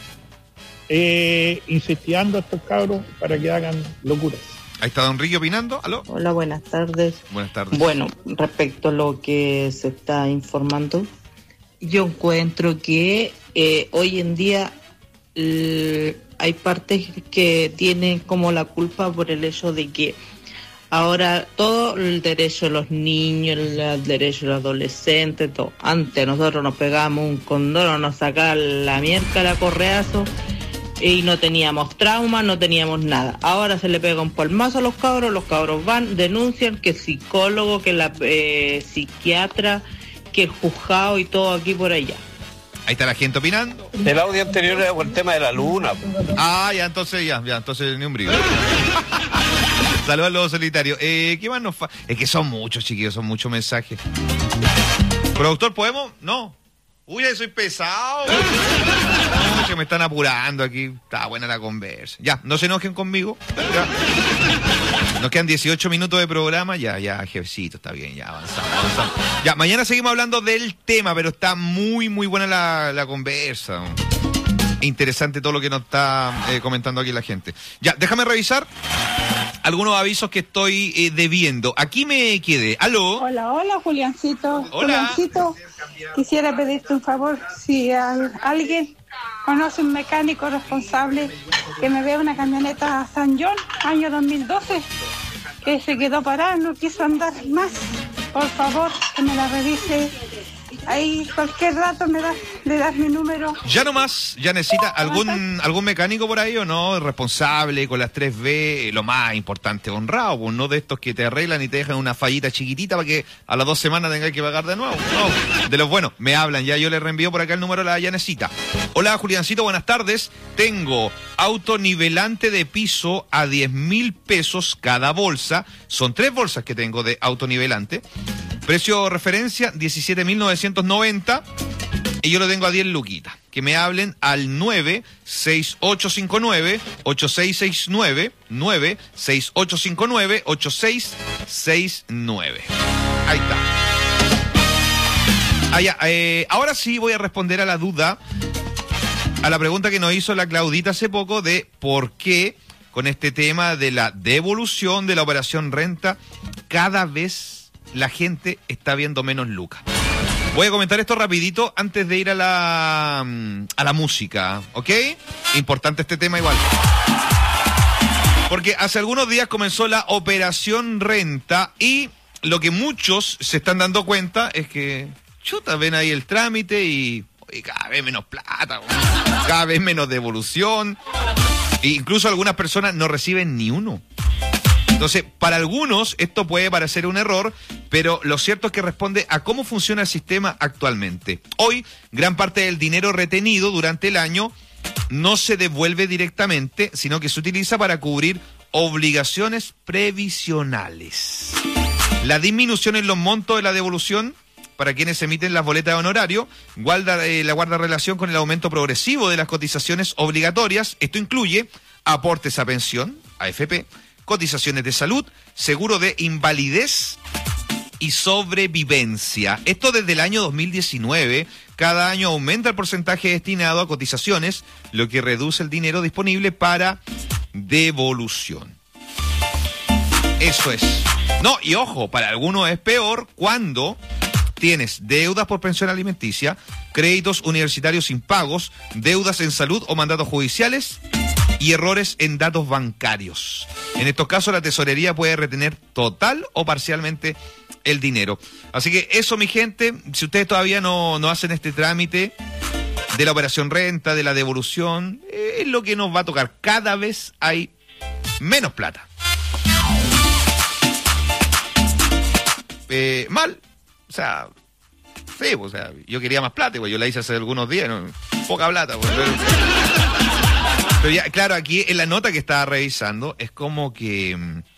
eh, incentivando a estos cabros para que hagan locuras.
Ahí está don Ricky opinando, ¿aló?
Hola, buenas tardes.
Buenas tardes.
Bueno, respecto a lo que se está informando, yo encuentro que eh, hoy en día eh, hay partes que tienen como la culpa por el hecho de que ahora todo el derecho de los niños, el derecho de los adolescentes, todo. Antes nosotros nos pegábamos un condón, nos sacaban la mierda, la correazo, y no teníamos trauma, no teníamos nada. Ahora se le pega un palmazo a los cabros, los cabros van, denuncian que el psicólogo, que la eh, psiquiatra, que el juzgado y todo aquí por allá.
Ahí está la gente opinando.
El audio anterior era por el tema de la luna.
Ah, ya, entonces ya, ya, entonces ni un brillo. Saludos al lobo solitario. Eh, ¿Qué más nos fa? Es que son muchos, chiquillos, son muchos mensajes. ¿Productor, podemos? No. Uy, soy pesado. No, que me están apurando aquí. Está buena la conversa. Ya, no se enojen conmigo. Ya. Nos quedan dieciocho minutos de programa. Ya, ya, jefecito, está bien, ya avanzamos, avanzamos. Ya, mañana seguimos hablando del tema, pero está muy, muy buena la, la conversa. Interesante todo lo que nos está eh, comentando aquí la gente. Ya, déjame revisar algunos avisos que estoy eh, debiendo. Aquí me quedé. ¿Aló?
Hola, hola, Juliancito.
Hola.
Juliancito, quisiera pedirte un favor. Si al, alguien conoce un mecánico responsable que me vea una camioneta San John, año dos mil doce, que se quedó parada, no quiso andar más. Por favor, que me la revise. Ahí cualquier rato me das, le das mi número.
Ya nomás, ya necesita algún algún mecánico por ahí o no, responsable, con las tres B, lo más importante, honrado, pues no de estos que te arreglan y te dejan una fallita chiquitita para que a las dos semanas tengáis que pagar de nuevo. No, de los buenos, me hablan, ya yo les reenvío por acá el número de la Yanecita. Hola, Juliancito, buenas tardes. Tengo autonivelante de piso a diez mil pesos cada bolsa. Son tres bolsas que tengo de autonivelante. Precio referencia diecisiete mil novecientos noventa y yo lo tengo a diez luquitas. Que me hablen al nueve seis ocho cinco nueve ocho seis seis nueve, nueve seis ocho cinco nueve ocho seis seis nueve. Ahí está. Ah, ya, eh, ahora sí voy a responder a la duda, a la pregunta que nos hizo la Claudita hace poco de por qué con este tema de la devolución de la operación renta cada vez la gente está viendo menos lucas. Voy a comentar esto rapidito antes de ir a la a la música, ¿ok? Importante este tema igual. Porque hace algunos días comenzó la operación renta y lo que muchos se están dando cuenta es que, chuta, ven ahí el trámite y, y cada vez menos plata, cada vez menos devolución. E incluso algunas personas no reciben ni uno. Entonces, para algunos esto puede parecer un error, pero lo cierto es que responde a cómo funciona el sistema actualmente. Hoy, gran parte del dinero retenido durante el año no se devuelve directamente, sino que se utiliza para cubrir obligaciones previsionales. La disminución en los montos de la devolución para quienes emiten las boletas de honorario guarda, eh, la guarda relación con el aumento progresivo de las cotizaciones obligatorias. Esto incluye aportes a pensión, A F P, cotizaciones de salud, seguro de invalidez y sobrevivencia. Esto desde el año dos mil diecinueve. Cada año aumenta el porcentaje destinado a cotizaciones, lo que reduce el dinero disponible para devolución. Eso es. No, y ojo, para algunos es peor cuando tienes deudas por pensión alimenticia, créditos universitarios impagos, deudas en salud o mandatos judiciales y errores en datos bancarios. En estos casos la tesorería puede retener total o parcialmente el dinero. Así que eso, mi gente, si ustedes todavía no, no hacen este trámite de la operación renta, de la devolución, eh, es lo que nos va a tocar. Cada vez hay menos plata. Eh, mal, o sea, sí, o sea, yo quería más plata, pues yo la hice hace algunos días, ¿no? Poca plata, pues. Pero ya, claro, aquí en la nota que estaba revisando, es como que...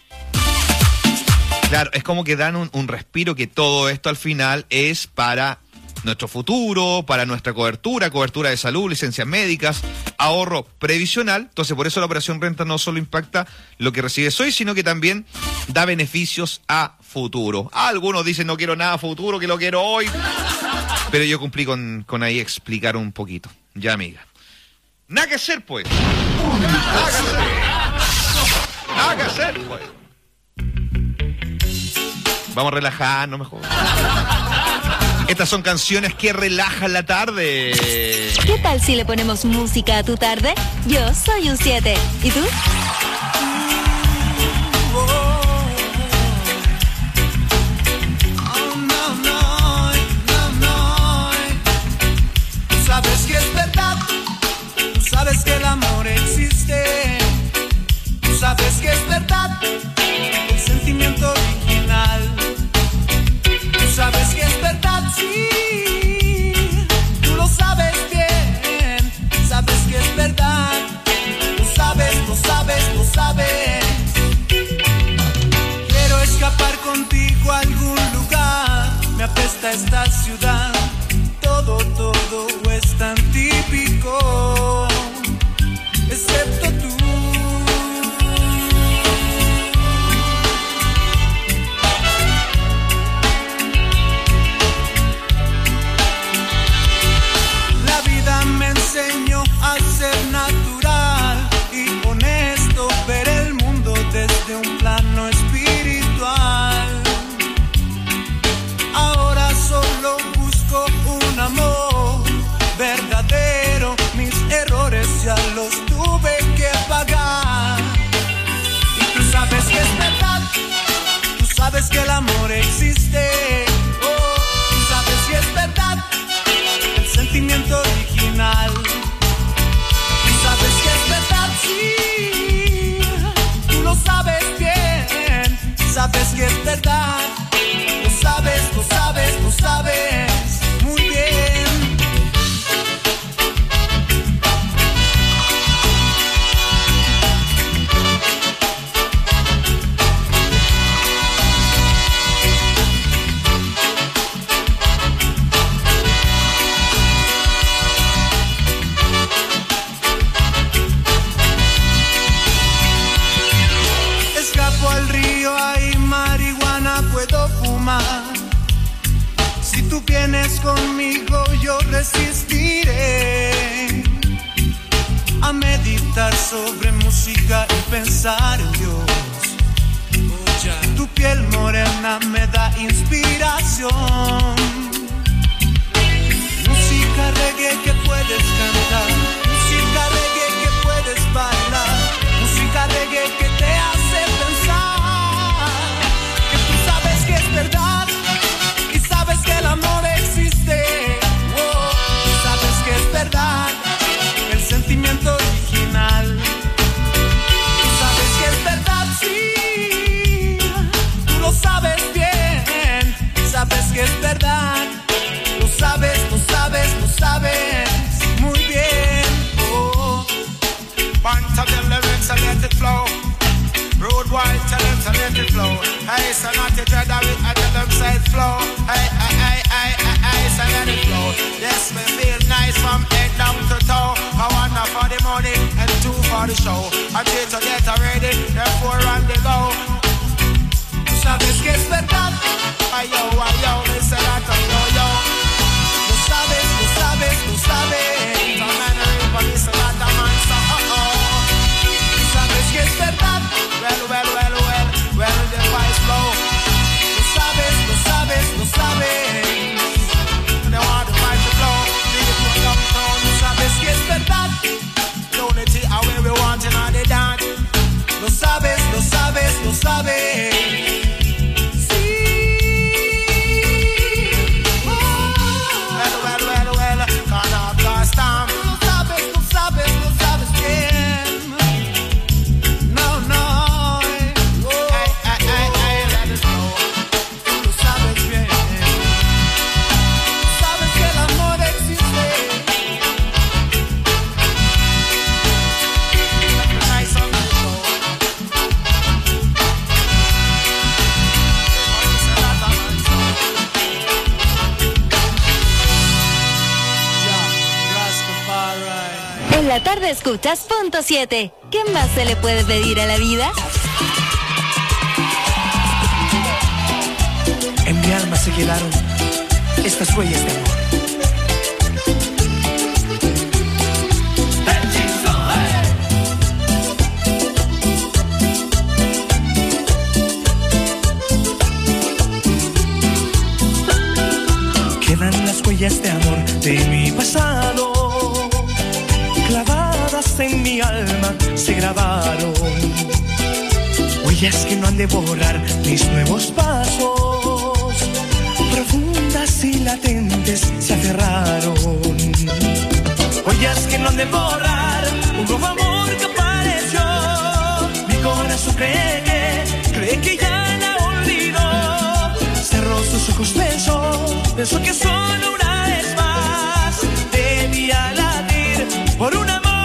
Claro, es como que dan un, un respiro, que todo esto al final es para nuestro futuro, para nuestra cobertura, cobertura de salud, licencias médicas, ahorro previsional. Entonces, por eso la operación renta no solo impacta lo que recibes hoy, sino que también da beneficios a futuro. Algunos dicen, no quiero nada a futuro, que lo quiero hoy. Pero yo cumplí con, con ahí explicar un poquito. Ya, amiga. Nada que hacer, pues. Nada que hacer. Nada que hacer, pues. Vamos a relajarnos mejor. Estas son canciones que relajan la tarde.
¿Qué tal si le ponemos música a tu tarde? Yo soy un siete. ¿Y tú?
Sabes que es verdad, tú sabes que el amor existe, tú sabes que es verdad, el sentimiento original, tú sabes que es verdad, sí, tú lo sabes bien, sabes que es verdad, lo sabes, lo sabes, lo sabes. Quiero escapar contigo a algún lugar, me apesta esta ciudad. Todo, todo es tan típico, excepto tú. La vida me enseñó a ser natural y honesto, ver el mundo desde un plano espiritual. Ahora solo busco un amor verdadero, mis errores ya los tuve que pagar. Y tú sabes que es verdad, tú sabes que el amor existe, oh, tú sabes que es verdad, el sentimiento original. Tú sabes que es verdad, sí, tú lo sabes bien, sabes que es verdad, lo sabes, lo sabes, lo sabes. Si tú vienes conmigo yo resistiré a meditar sobre música y pensar en Dios. Tu piel morena me da inspiración. Música reggae que puedes cantar, música reggae que puedes bailar, música reggae que te hace pensar que tú sabes que es verdad. Sabes que el amor existe, oh, sabes que es verdad, el sentimiento original. Tú sabes que es verdad, sí, tú lo sabes bien, sabes que es verdad, lo sabes, lo sabes, lo sabes muy bien. Oh, bunch of them lyrics and let it flow. Road wide, tell them to let it flow. Hey, so not to dread of it, I tell them side flow. Hey, hey, hey, hey, hey, hey, so let it flow. Yes, me feel nice from head down to toe. I want one for the money and two for the show. I three to get ready, therefore run the go. Tú sabes que es verdad. Ay, yo, ay, yo, me say that, yo, yo. Lo sabes, lo sabes, lo sabes. No man, I me say that, man, so, oh, oh. Tú sabes que es verdad. Well, well, well, well, well, the vibes flow. Lo sabes, lo sabes, lo sabes. They want the vibes to flow. People come down, lo sabes que es verdad. Unity, how we want in all the dance. Lo sabes, lo sabes, lo sabes.
En la tarde escuchas Punto siete. ¿Qué más se le puede pedir a la vida?
En mi alma se quedaron estas huellas de amor. huellas de amor de mi pasado, clavadas en mi alma se grabaron. Huellas que no han de borrar mis nuevos pasos, profundas y latentes se aferraron. Huellas que no han de borrar un nuevo amor que apareció. Mi corazón cree que, cree que ya la olvidó. Cerró sus ojos, pensó, pensó que solo una vez más debía latir por un amor.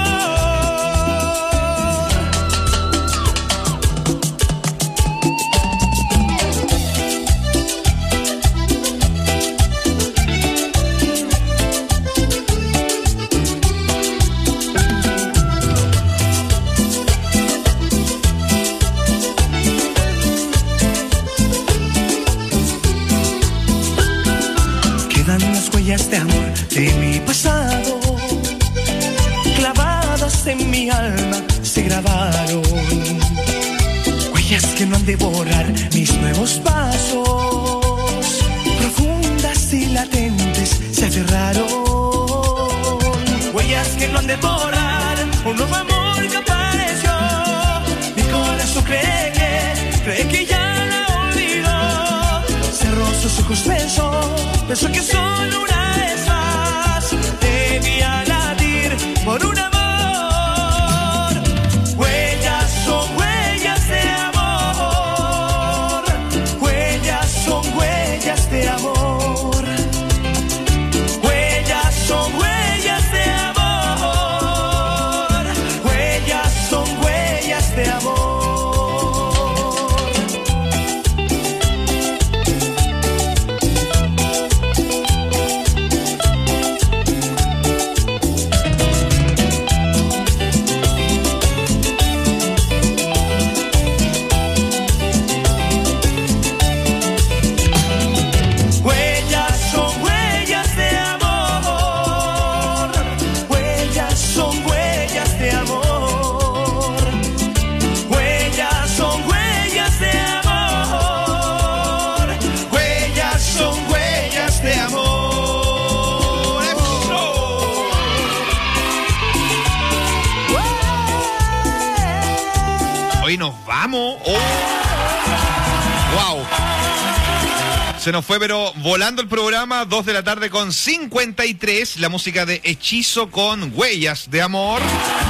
De amor de mi pasado, clavadas en mi alma se grabaron. Huellas que no han de borrar mis nuevos pasos, profundas y latentes se aferraron. Huellas que no han de borrar un nuevo amor que apareció. Mi corazón cree que, cree que ya la olvidó. Cerró sus ojos, pensó, pensó que solo una por un amor. Huellas son huellas de amor. Huellas son huellas de amor. Huellas son huellas de amor. Huellas son huellas de amor.
Nos vamos. Oh. Wow. Se nos fue, pero volando el programa. Dos de la tarde con cincuenta y tres. La música de Hechizo con Huellas de Amor.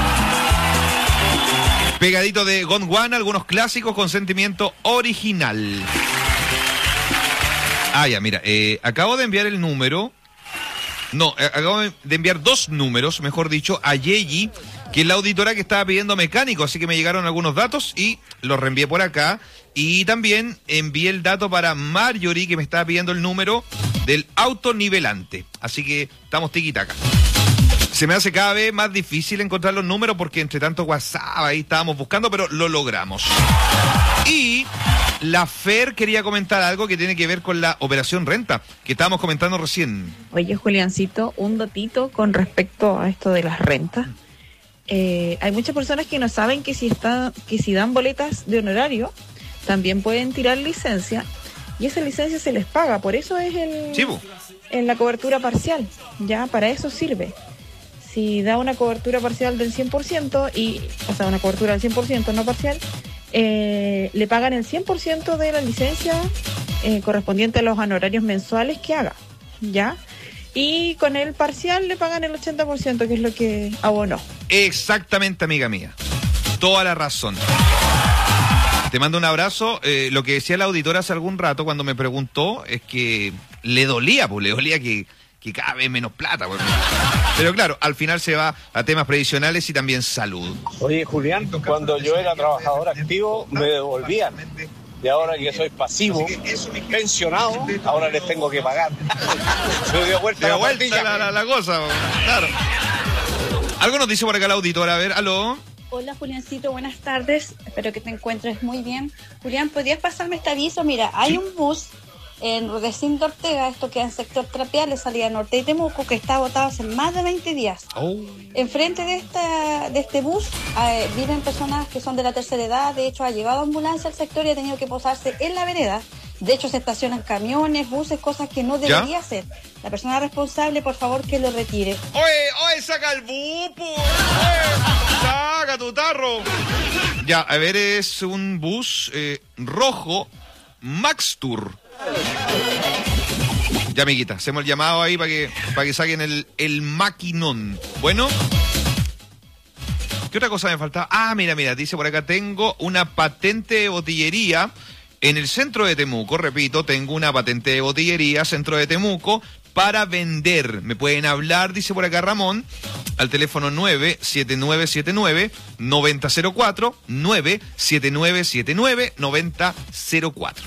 Pegadito de Gondwana, algunos clásicos con sentimiento original. Ah, ya, mira. Eh, acabo de enviar el número. No, eh, acabo de enviar dos números, mejor dicho, a Yeyi, que es la auditora que estaba pidiendo mecánico, así que me llegaron algunos datos y los reenvié por acá. Y también envié el dato para Marjorie, que me estaba pidiendo el número del autonivelante. Así que estamos tiquitaca. Se me hace cada vez más difícil encontrar los números porque entre tanto WhatsApp ahí estábamos buscando, pero lo logramos. Y la Fer quería comentar algo que tiene que ver con la operación renta, que estábamos comentando recién.
Oye, Juliancito, un datito con respecto a esto de las rentas. Eh, hay muchas personas que no saben que si está, que si dan boletas de honorario, también pueden tirar licencia, y esa licencia se les paga, por eso es el,
sí,
en la cobertura parcial, ya para eso sirve. Si da una cobertura parcial del cien por ciento, y, o sea, una cobertura del cien por ciento, no parcial, eh, le pagan el cien por ciento de la licencia eh, correspondiente a los honorarios mensuales que haga, ¿ya? Y con el parcial le pagan el ochenta por ciento, que es lo que abonó.
Exactamente, amiga mía. Toda la razón. Te mando un abrazo. Eh, lo que decía la auditora hace algún rato cuando me preguntó es que le dolía, pues le dolía que, que cada vez menos plata. Pues. Pero claro, al final se va a temas previsionales y también salud.
Oye, Julián, cuando yo era trabajador activo me devolvían. Y ahora que soy pasivo, pensionado, ahora les tengo que pagar. Se dio vuelta,
dio
la,
vuelta la, la, la cosa, claro. Algo nos dice por acá la auditora, a ver, aló.
Hola, Juliancito, buenas tardes. Espero que te encuentres muy bien. Julián, ¿podrías pasarme este aviso? Mira, hay un bus en Rudecindo Ortega, esto queda en sector Trapiales, salida norte de Temuco, que está agotado hace más de veinte días.
Oh.
Enfrente de esta, de este bus eh, viven personas que son de la tercera edad. De hecho, ha llegado ambulancia al sector y ha tenido que posarse en la vereda. De hecho, se estacionan camiones, buses, cosas que no
¿Ya?
debería hacer. La persona responsable, por favor, que lo retire.
Oye, oye, saca el bupo. Oye, saca tu tarro. Ya, a ver, es un bus eh, rojo Max Tour. Ya, amiguita, hacemos el llamado ahí para que, para que saquen el, el maquinón. Bueno. ¿Qué otra cosa me faltaba? Ah, mira, mira, dice por acá, tengo una patente de botillería en el centro de Temuco. Repito, tengo una patente de botillería, centro de Temuco, para vender. Me pueden hablar, dice por acá Ramón, al teléfono nueve siete nueve siete nueve nueve cero cero cuatro, nueve siete nueve siete nueve nueve cero cero cuatro.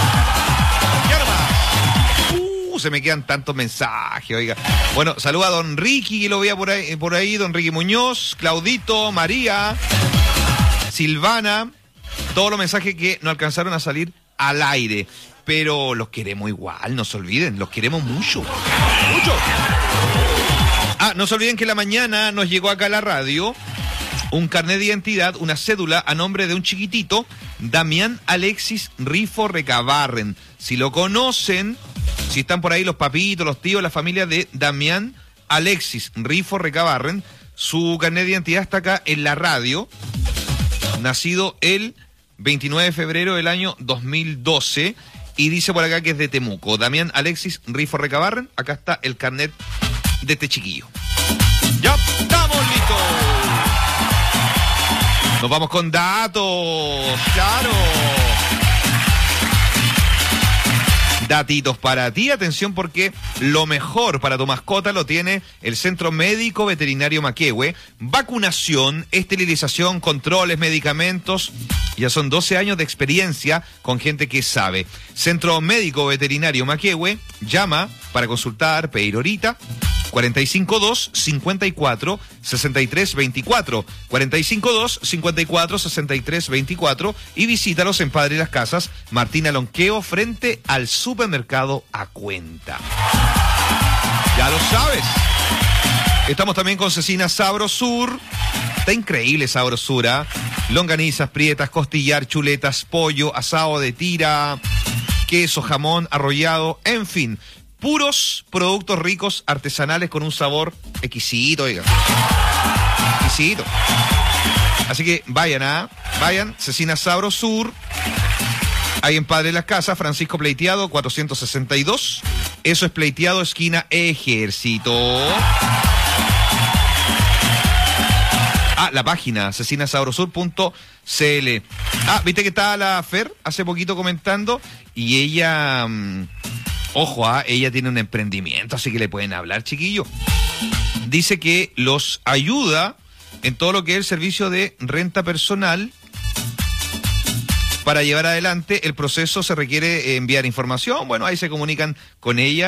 Se me quedan tantos mensajes, oiga. Bueno, saluda a don Ricky, que lo veía por ahí, por ahí, don Ricky Muñoz, Claudito, María, Silvana, todos los mensajes que no alcanzaron a salir al aire. Pero los queremos igual, no se olviden, los queremos mucho. Mucho. Ah, no se olviden que la mañana nos llegó acá a la radio un carnet de identidad, una cédula a nombre de un chiquitito, Damián Alexis Rifo Recabarren. Si lo conocen, si están por ahí los papitos, los tíos, la familia de Damián Alexis Rifo Recabarren, su carnet de identidad está acá en la radio, nacido el veintinueve de febrero del año dos mil doce, y dice por acá que es de Temuco. Damián Alexis Rifo Recabarren, acá está el carnet de este chiquillo. ¡Ya estamos listos! Nos vamos con datos, claro. Datitos para ti, atención, porque lo mejor para tu mascota lo tiene el Centro Médico Veterinario Maquehue. Vacunación, esterilización, controles, medicamentos. Ya son doce años de experiencia con gente que sabe. Centro Médico Veterinario Maquehue, llama para consultar, pedir horita. cuarenta y cinco dos, cincuenta y cuatro, sesenta y tres veinticuatro, cuarenta y cinco dos, cincuenta y cuatro, sesenta y tres veinticuatro, y visítalos en Padre Las Casas, Martina Lonqueo, frente al supermercado A Cuenta. Ya lo sabes. Estamos también con Cecina Sabrosur. Está increíble Sabrosur, ¿eh? Longanizas, prietas, costillar, chuletas, pollo, asado de tira, queso, jamón, arrollado, en fin. Puros productos ricos, artesanales, con un sabor exquisito, oiga. Exquisito. Así que vayan, ¿ah? Vayan, Cecina Sabrosur. Ahí en Padre Las Casas, Francisco Pleiteado, cuatrocientos sesenta y dos. Eso es Pleiteado, esquina Ejército. Ah, la página, cecina sabrosur punto c l. Ah, viste que estaba la Fer hace poquito comentando, y ella... Mmm, Ojo, ¿ah? Ella tiene un emprendimiento, así que le pueden hablar, chiquillo. Dice que los ayuda en todo lo que es el servicio de renta personal. Para llevar adelante el proceso se requiere enviar información. Bueno, ahí se comunican con ella.